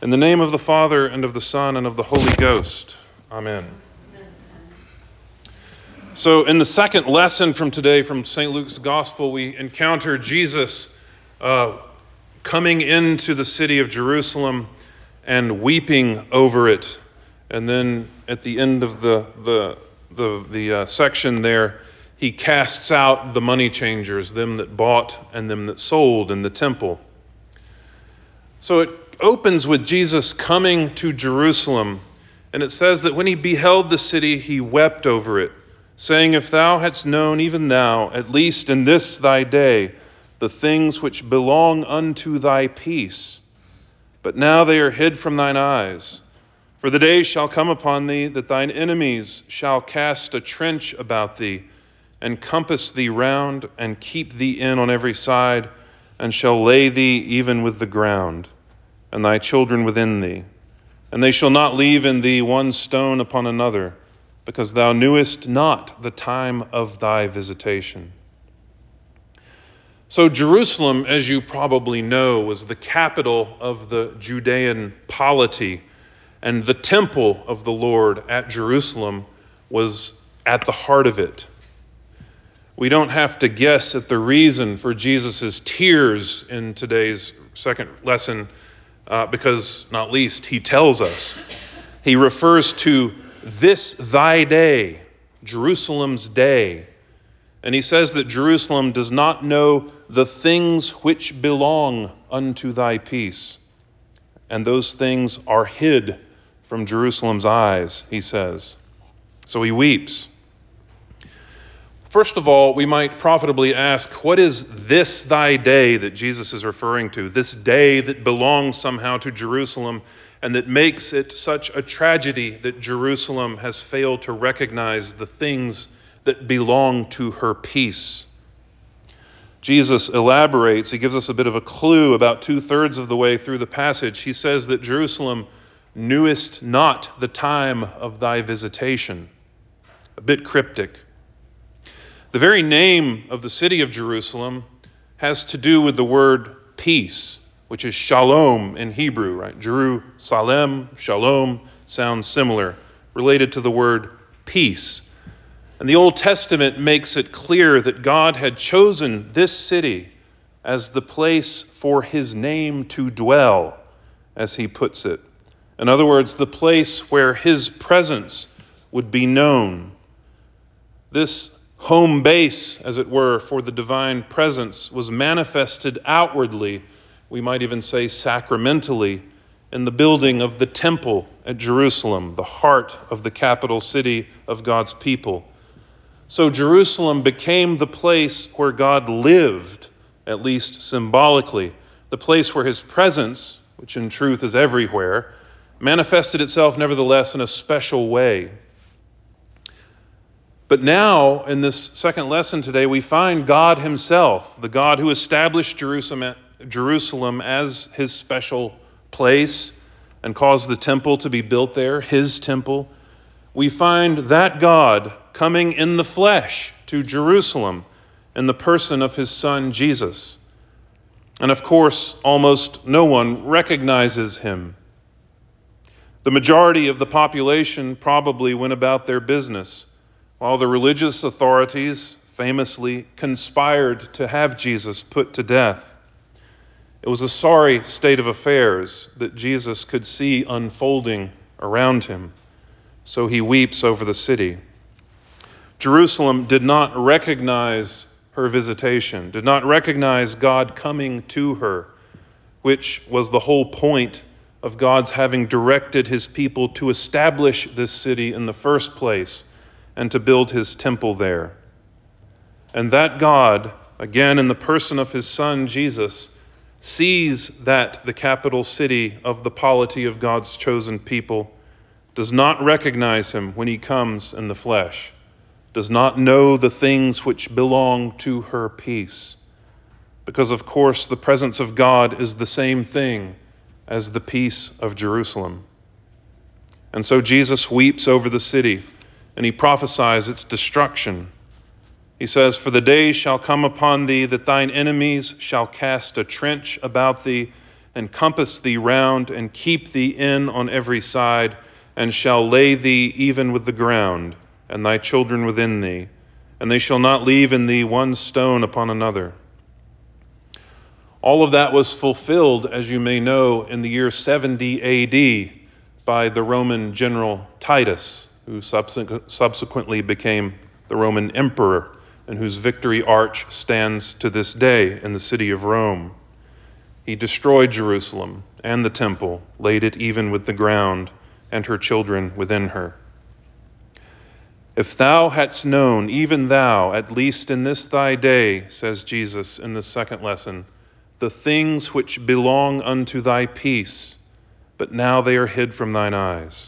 In the name of the Father, and of the Son, and of the Holy Ghost. Amen. So in the second lesson from today from St. Luke's Gospel, we encounter Jesus coming into the city of Jerusalem and weeping over it. And then at the end of the section there, he casts out the money changers, them that bought and them that sold in the temple. So it opens with Jesus coming to Jerusalem, and it says that when he beheld the city, he wept over it, saying, "If thou hadst known even now, at least in this thy day, the things which belong unto thy peace, but now they are hid from thine eyes. For the day shall come upon thee that thine enemies shall cast a trench about thee, and compass thee round, and keep thee in on every side, and shall lay thee even with the ground, and thy children within thee. And they shall not leave in thee one stone upon another, because thou knewest not the time of thy visitation." So Jerusalem, as you probably know, was the capital of the Judean polity, and the temple of the Lord at Jerusalem was at the heart of it. We don't have to guess at the reason for Jesus' tears in today's second lesson, because, not least, he tells us. He refers to this thy day, Jerusalem's day. And he says that Jerusalem does not know the things which belong unto thy peace. And those things are hid from Jerusalem's eyes, he says. So he weeps. First of all, we might profitably ask, what is this thy day that Jesus is referring to? This day that belongs somehow to Jerusalem and that makes it such a tragedy that Jerusalem has failed to recognize the things that belong to her peace. Jesus elaborates. He gives us a bit of a clue about 2/3 of the way through the passage. He says that Jerusalem knewest not the time of thy visitation. A bit cryptic. The very name of the city of Jerusalem has to do with the word peace, which is shalom in Hebrew, right? Jerusalem, shalom, sounds similar, related to the word peace. And the Old Testament makes it clear that God had chosen this city as the place for his name to dwell, as he puts it. In other words, the place where his presence would be known. This home base, as it were, for the divine presence was manifested outwardly, we might even say sacramentally, in the building of the temple at Jerusalem, the heart of the capital city of God's people. So Jerusalem became the place where God lived, at least symbolically, the place where his presence, which in truth is everywhere, manifested itself nevertheless in a special way. But now, in this second lesson today, we find God himself, the God who established Jerusalem as his special place and caused the temple to be built there, his temple. We find that God coming in the flesh to Jerusalem in the person of his son Jesus. And of course, almost no one recognizes him. The majority of the population probably went about their business, while the religious authorities famously conspired to have Jesus put to death. It was a sorry state of affairs that Jesus could see unfolding around him. So he weeps over the city. Jerusalem did not recognize her visitation, did not recognize God coming to her, which was the whole point of God's having directed his people to establish this city in the first place and to build his temple there. And that God, again in the person of his son Jesus, sees that the capital city of the polity of God's chosen people does not recognize him when he comes in the flesh, does not know the things which belong to her peace. Because, of course, the presence of God is the same thing as the peace of Jerusalem. And so Jesus weeps over the city, and he prophesies its destruction. He says, "For the day shall come upon thee that thine enemies shall cast a trench about thee, and compass thee round, and keep thee in on every side, and shall lay thee even with the ground, and thy children within thee, and they shall not leave in thee one stone upon another. All of that was fulfilled, as you may know, in the year 70 A.D. by the Roman general Titus, who subsequently became the Roman emperor, and whose victory arch stands to this day in the city of Rome. He destroyed Jerusalem and the temple, laid it even with the ground, and her children within her. If thou hadst known, even thou, at least in this thy day, says Jesus in the second lesson, the things which belong unto thy peace, but now they are hid from thine eyes.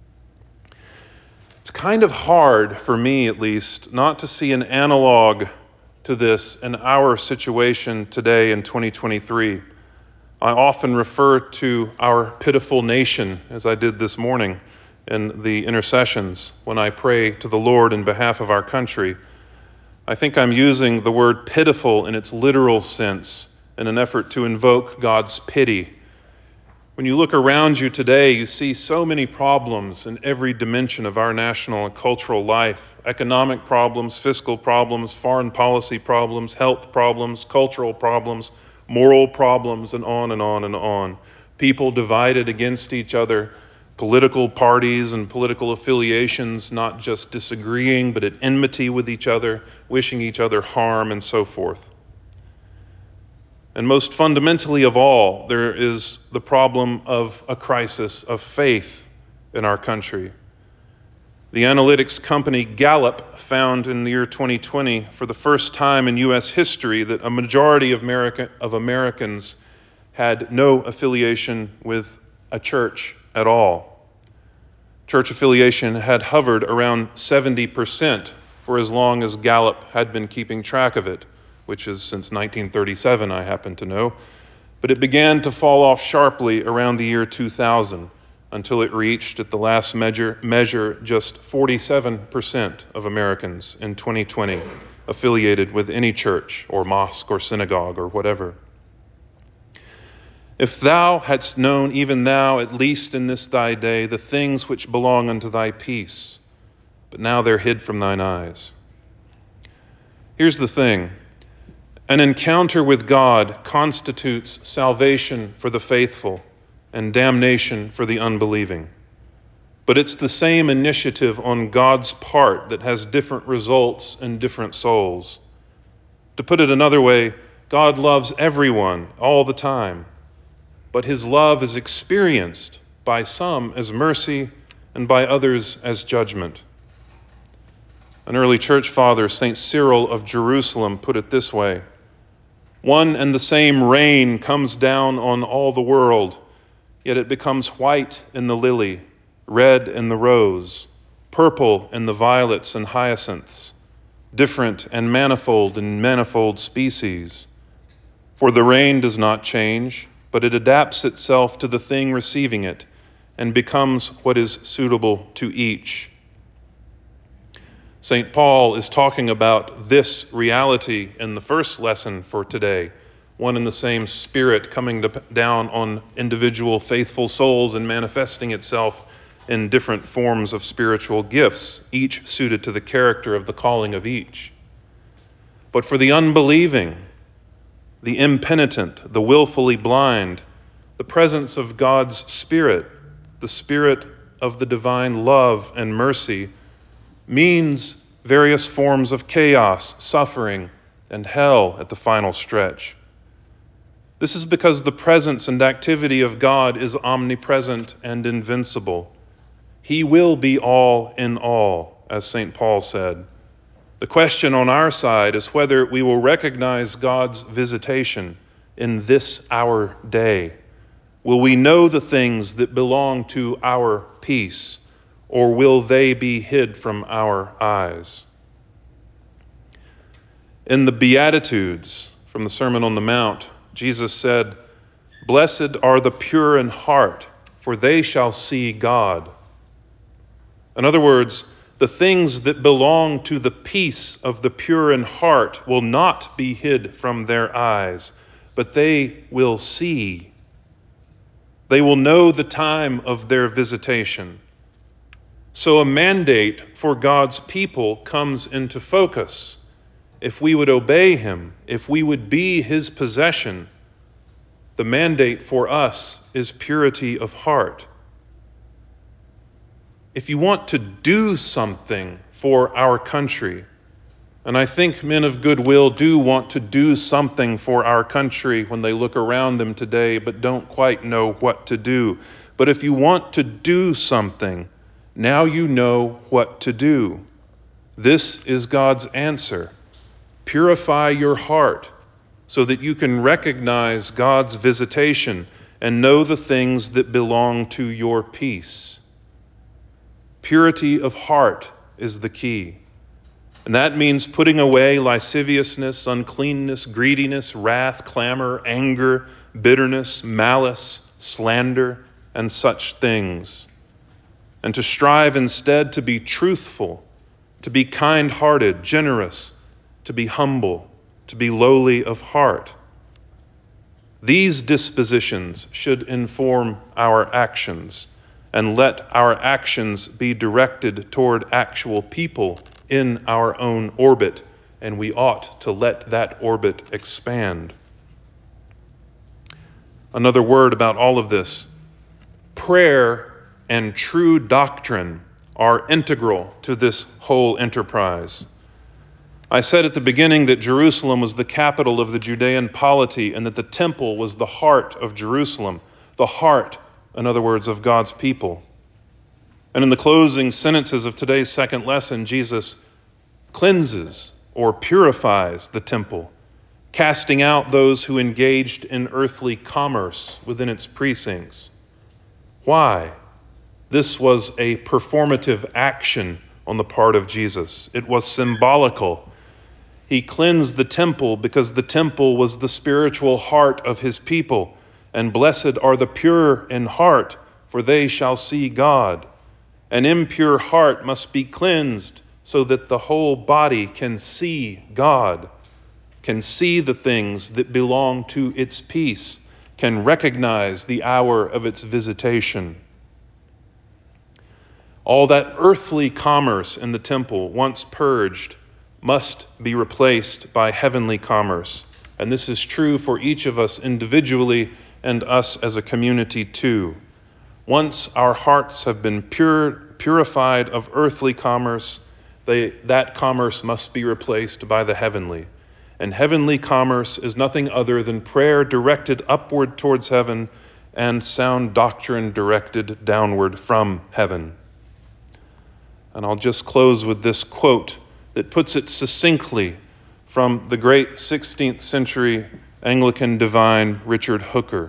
It's kind of hard, for me at least, not to see an analog to this in our situation today in 2023. I often refer to our pitiful nation, as I did this morning in the intercessions when I pray to the Lord in behalf of our country. I think I'm using the word pitiful in its literal sense in an effort to invoke God's pity. When you look around you today, you see so many problems in every dimension of our national and cultural life: economic problems, fiscal problems, foreign policy problems, health problems, cultural problems, moral problems, and on and on and on. People divided against each other, political parties and political affiliations not just disagreeing, but at enmity with each other, wishing each other harm, and so forth. And most fundamentally of all, there is the problem of a crisis of faith in our country. The analytics company Gallup found in the year 2020, for the first time in U.S. history, that a majority of Americans had no affiliation with a church at all. Church affiliation had hovered around 70% for as long as Gallup had been keeping track of it, which is since 1937, I happen to know. But it began to fall off sharply around the year 2000, until it reached, at the last measure, just 47% of Americans in 2020 affiliated with any church or mosque or synagogue or whatever. If thou hadst known, even thou, at least in this thy day, the things which belong unto thy peace, but now they're hid from thine eyes. Here's the thing. An encounter with God constitutes salvation for the faithful and damnation for the unbelieving. But it's the same initiative on God's part that has different results in different souls. To put it another way, God loves everyone all the time, but his love is experienced by some as mercy and by others as judgment. An early church father, St. Cyril of Jerusalem, put it this way: one and the same rain comes down on all the world, yet it becomes white in the lily, red in the rose, purple in the violets and hyacinths, different and manifold in manifold species. For the rain does not change, but it adapts itself to the thing receiving it, and becomes what is suitable to each. St. Paul is talking about this reality in the first lesson for today, one and the same Spirit coming down on individual faithful souls and manifesting itself in different forms of spiritual gifts, each suited to the character of the calling of each. But for the unbelieving, the impenitent, the willfully blind, the presence of God's Spirit, the Spirit of the divine love and mercy, means various forms of chaos, suffering, and hell at the final stretch. This is because the presence and activity of God is omnipresent and invincible. He will be all in all, as St. Paul said. The question on our side is whether we will recognize God's visitation in this our day. Will we know the things that belong to our peace, or will they be hid from our eyes? In the Beatitudes from the Sermon on the Mount, Jesus said, "Blessed are the pure in heart, for they shall see God." In other words, the things that belong to the peace of the pure in heart will not be hid from their eyes, but they will see. They will know the time of their visitation. So a mandate for God's people comes into focus. If we would obey him, if we would be his possession, the mandate for us is purity of heart. If you want to do something for our country, and I think men of goodwill do want to do something for our country when they look around them today, but don't quite know what to do. But if you want to do something, now you know what to do. This is God's answer. Purify your heart so that you can recognize God's visitation and know the things that belong to your peace. Purity of heart is the key. And that means putting away lasciviousness, uncleanness, greediness, wrath, clamor, anger, bitterness, malice, slander, and such things. And to strive instead to be truthful, to be kind-hearted, generous, to be humble, to be lowly of heart. These dispositions should inform our actions, and let our actions be directed toward actual people in our own orbit, and we ought to let that orbit expand. Another word about all of this. Prayer and true doctrine are integral to this whole enterprise. I said at the beginning that Jerusalem was the capital of the Judean polity and that the temple was the heart of Jerusalem, the heart, in other words, of God's people. And in the closing sentences of today's second lesson, Jesus cleanses or purifies the temple, casting out those who engaged in earthly commerce within its precincts. Why? This was a performative action on the part of Jesus. It was symbolical. He cleansed the temple because the temple was the spiritual heart of his people. And blessed are the pure in heart, for they shall see God. An impure heart must be cleansed so that the whole body can see God, can see the things that belong to its peace, can recognize the hour of its visitation. All that earthly commerce in the temple, once purged, must be replaced by heavenly commerce. And this is true for each of us individually and us as a community too. Once our hearts have been purified of earthly commerce, that commerce must be replaced by the heavenly. And heavenly commerce is nothing other than prayer directed upward towards heaven and sound doctrine directed downward from heaven. And I'll just close with this quote that puts it succinctly from the great 16th century Anglican divine Richard Hooker.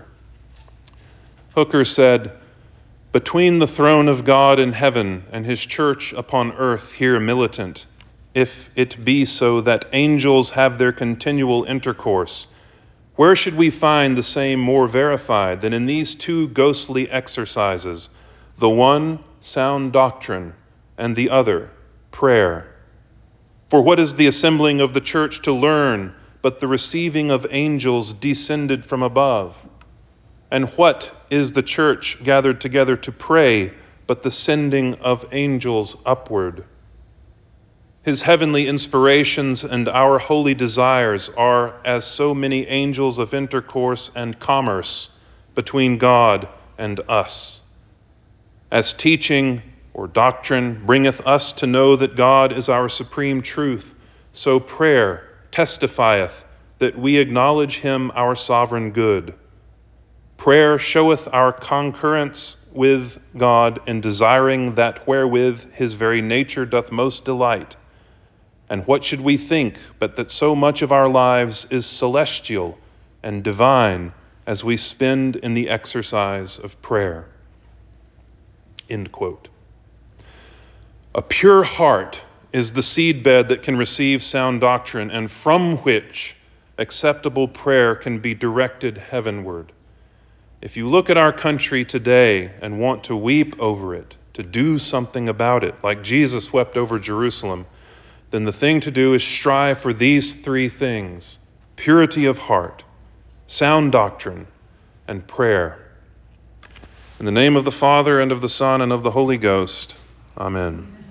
Hooker said, "Between the throne of God in heaven and his church upon earth here militant, if it be so that angels have their continual intercourse, where should we find the same more verified than in these two ghostly exercises, the one sound doctrine and the other prayer? For what is the assembling of the church to learn but the receiving of angels descended from above? And what is the church gathered together to pray but the sending of angels upward? His heavenly inspirations and our holy desires are as so many angels of intercourse and commerce between God and us. As teaching or doctrine bringeth us to know that God is our supreme truth, so prayer testifieth that we acknowledge him our sovereign good. Prayer showeth our concurrence with God in desiring that wherewith his very nature doth most delight. And what should we think but that so much of our lives is celestial and divine as we spend in the exercise of prayer?" End quote. A pure heart is the seedbed that can receive sound doctrine and from which acceptable prayer can be directed heavenward. If you look at our country today and want to weep over it, to do something about it, like Jesus wept over Jerusalem, then the thing to do is strive for these three things: purity of heart, sound doctrine, and prayer. In the name of the Father, and of the Son, and of the Holy Ghost. Amen.